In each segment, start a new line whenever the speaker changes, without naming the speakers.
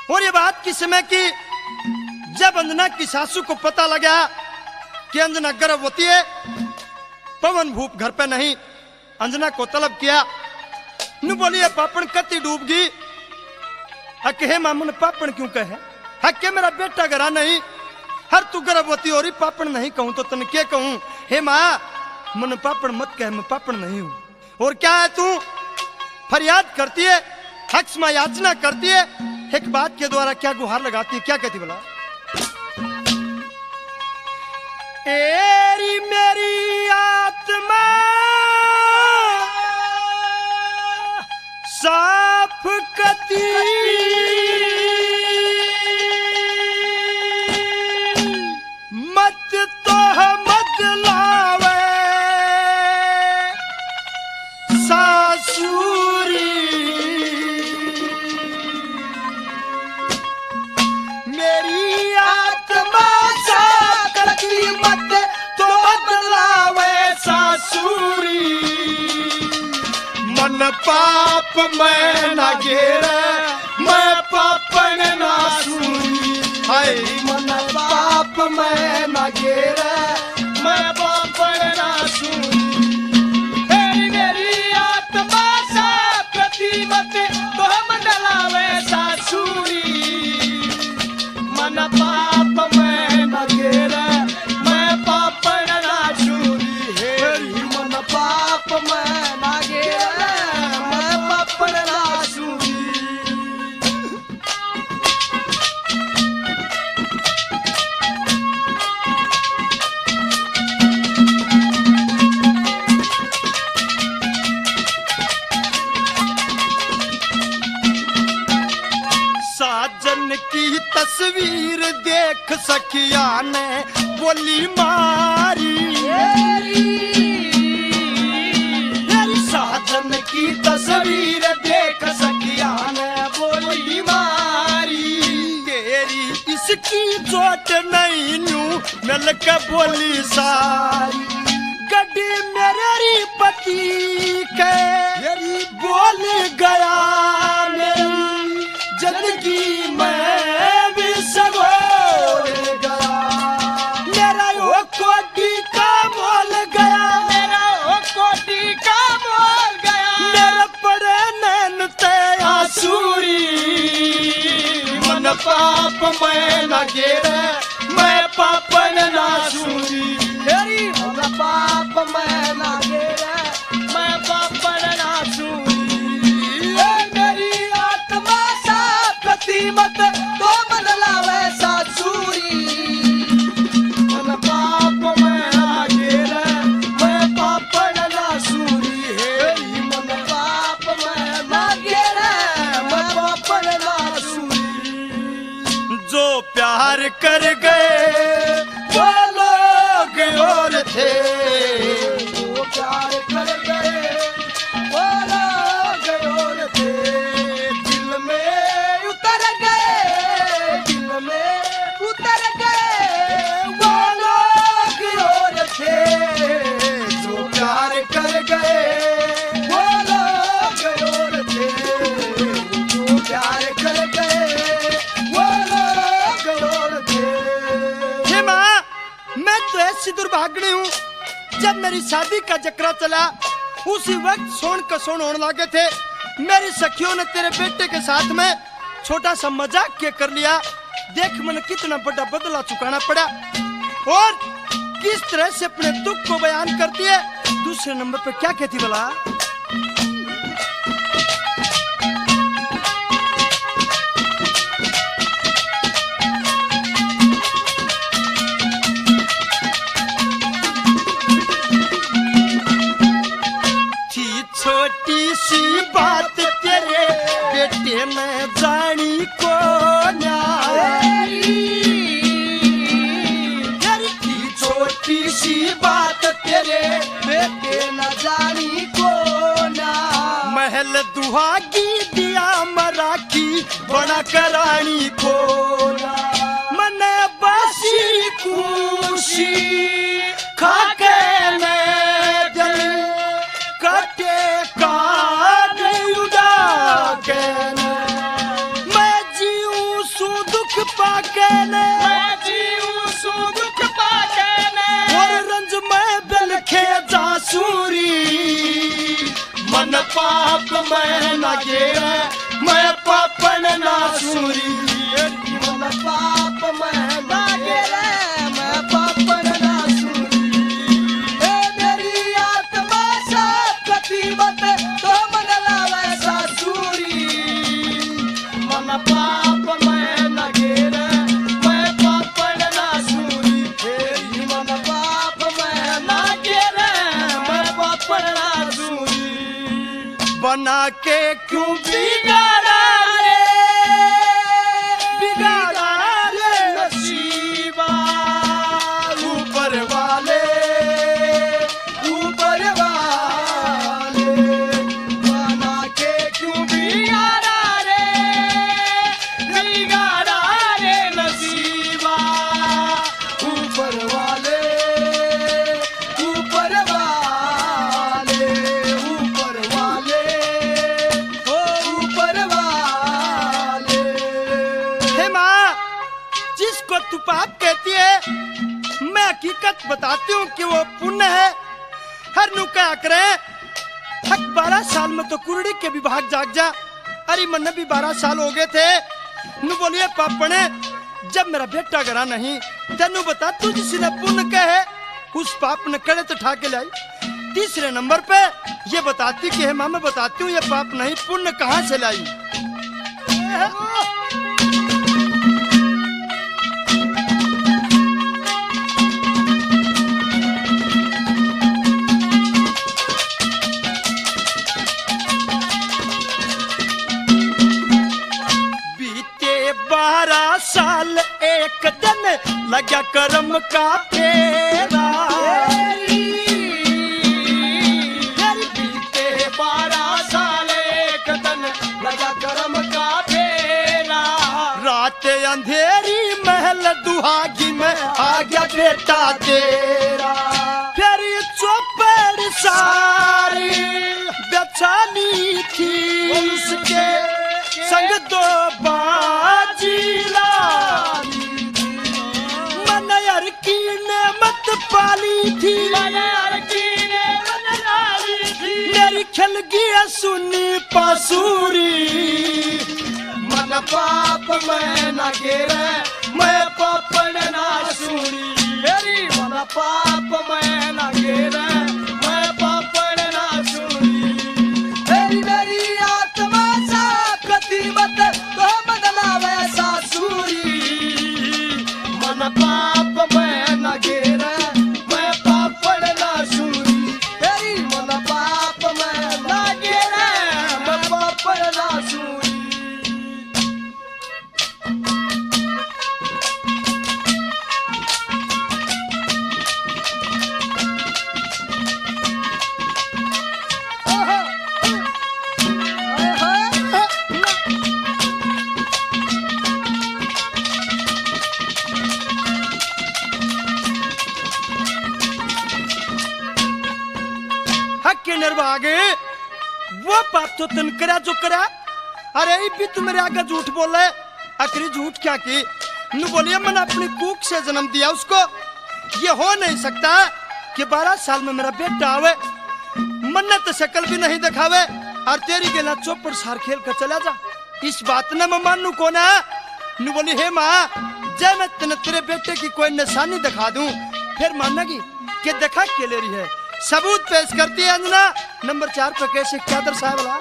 और ये बात किस समय की, जब अंजना की सासू को पता लगा कि अंजना गर्भवती है, पवन भूप घर पे नहीं, अंजना को तलब किया। नु बोलिए पापन कति डूब गई। हे मामन पापन क्यों कहे, हके मेरा बेटा गरा नहीं, हर तू गर्भवती हो रही, पापन नहीं कहूं तो तन क्या कहूं। हे माँ मन पापन मत कह, मैं पापन नहीं हूं। और क्या है तू फरियाद करती है, हक्स में याचना करती है, एक बात के द्वारा क्या गुहार लगाती है, क्या कहती बोला, एरी मेरी आत्मा साफ कती मत तो मत लावे सासुरी, मेरी आत्मा साफ कती मत तो बदलावे सासुरी, मन पाप मैं ना घेरे मैं पापन ना सुनी, हाय मन पाप मैं ना घेरे मैं पापन ना सुनी, मेरी आत्मा सा प्रतिमत तो मंडलावे सासुरी, मन पाप मैं ना घेरे मैं पापन ना सुनी, हेरी मन पाप मैं ना घेरे मैं पापन ना सुनी। साजन की तस्वीर देख सखिया ने बोली मारी, साजन की तस्वीर देख सखिया ने बोली मारी, तेरी इसकी चोट नहीं नू मिल के बोली सारी, गड्डी मेरी पति के बोल गया मेरी जिंदगी में भी सगोर गया, मेरा वो कोटी का मोल गया, मेरा वो कोटी का मोल गया, मेरा पड़े नैन ते आसूरी, मन पाप मैं न घेरे मैं पापन ना सुनी, तेरी मन पाप मैं न घेरे मैं पापन ना सुनी, मेरी आत्मा सा प्रतिमत तो बदलावे सासुरी, मन पाप मैं ना घेरे मैं पापन ना सुनी, हेरी मन पाप मैं ना घेरे मैं पापन ना सुनी, जो प्यार कर गए वो लोग और थे, जो प्यार कर गए वो लोग और थे, दिल में उतर गए, दिल में उतर गए वो लोग और थे, जो प्यार कर गए वो लोग और थे, जो प्यार कर गए वो लोग और थे। हे माँ मैं तो ऐसी दुर्भाग्यनी हूँ, जब मेरी शादी का चक्रा चला उसी वक्त सोन कसोन होने लगे थे, मेरी सखियों ने तेरे बेटे के साथ में छोटा सा मजाक के कर लिया, देख मैंने कितना बड़ा बदला चुकाना पड़ा, और किस तरह से अपने दुख को बयान करती है। दूसरे नंबर पे क्या कहती भला, छोटी सी बात तेरे बेटे ने जानी को छोटी सी बात तेरे बेटे न जानी को ना, महल दुहागी दिया मराठी बड़ा करानी को ना, मन बासी खुशी खाके में दिल कटे का उड़ा के मैं जीऊं पाके ने
मैं जीऊं सु दुख पाके ने
और रंज में बिलखे जासूरी मन पाप में न गेरे मैं पापन ना सूरी
मन पाप में ना गिरे मैं पापन ना सूरी हे मेरी आत्मा साफ कतीमत तो मन लावे सासूरी मन पाप में ना गिरे मैं पापन ना सूरी हे मन पाप में ना गिरे मैं पापन ना सूरी
बना के क्यों
बिगाड़ा रे बिगाड़ा रे नसीबा
ऊपर वाले
बना के क्यों बिगाड़ा रे नसीबा ऊपर वाले
हे माँ, जिसको तू पाप कहती है मैं हकीकत बताती हूँ कि वो पुण्य है। हर नु क्या करे हक 12 साल में तो कुरड़ी के विभाग जाग जा। अरे मन भी 12 साल हो गए थे। नु बोलिए पापने जब मेरा बेटा गरा नहीं तेनू बता तू जिसने पुण्य कहे उस पाप ने कड़े तो ठाके लाई। तीसरे नंबर पे ये बताती कि हे माँ मैं बताती हूँ ये पाप नहीं पुण्य कहाँ से लाई। बीते 12 साल एक दिन लगा कर्म का फेरा।
बीते 12 साल एक दिन लगा कर्म का फेरा
रात अंधेरी महल दुहागी में आ गया बेटा तेरा। फिर चौपड़ सारी बेचानी थी उसके संग 2 बाजीला मनयर की नेमत पाली थी मेरी खिल गया सुनी पासूरी
मन पाप में न गिरे मैं पापन ना सूरी मेरी मन पाप में न गिरे मैं पापन ना सूरी मेरी आत्मा सा कतीमत तो बदलावे सासूरी मन पाप में न गिरे मैं पापन ना सूरी मेरी मन पाप में न गिरे मैं पापन ना सूरी
हक के निर्भागे वो पाप तो तन करा जो करा। अरे भी तू मेरे आगे झूठ बोल रहे आखिरी झूठ क्या की नु बोलिए मैंने अपनी कूक से जन्म दिया उसको। ये हो नहीं सकता कि 12 साल में मेरा बेटा आवे मन्ने तो शक्ल भी नहीं दिखावे और तेरी गेला चौपड़ सार खेल कर चला जा। इस बात ने मैं मानू कौन है नु बोली हे माँ जय मैं तेरे बेटे की कोई निशानी दिखा दूं फिर मानेगी कि देखा के ले रही है। सबूत पेश करती है अंजना। नंबर 4 पे कैसे क्या दर्शाया वाला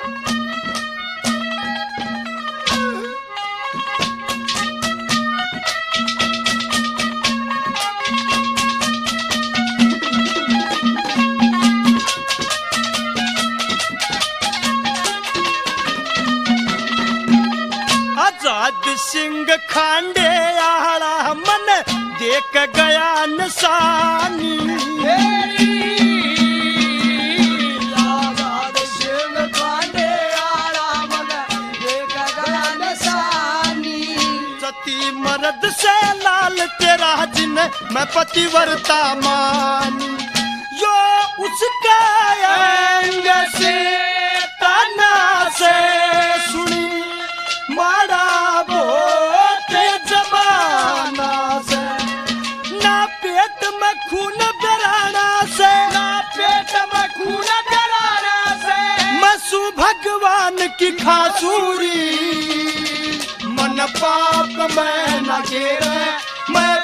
आजाद सिंह खांडे आला मन देख गया निशानी मर्द से लाल तेरा जिन मैं पतिव्रता मानी यो उसका अंग से ताना से सुनी मारा बोते जमा की खासूरी मन पाप मैं न घेरे मैं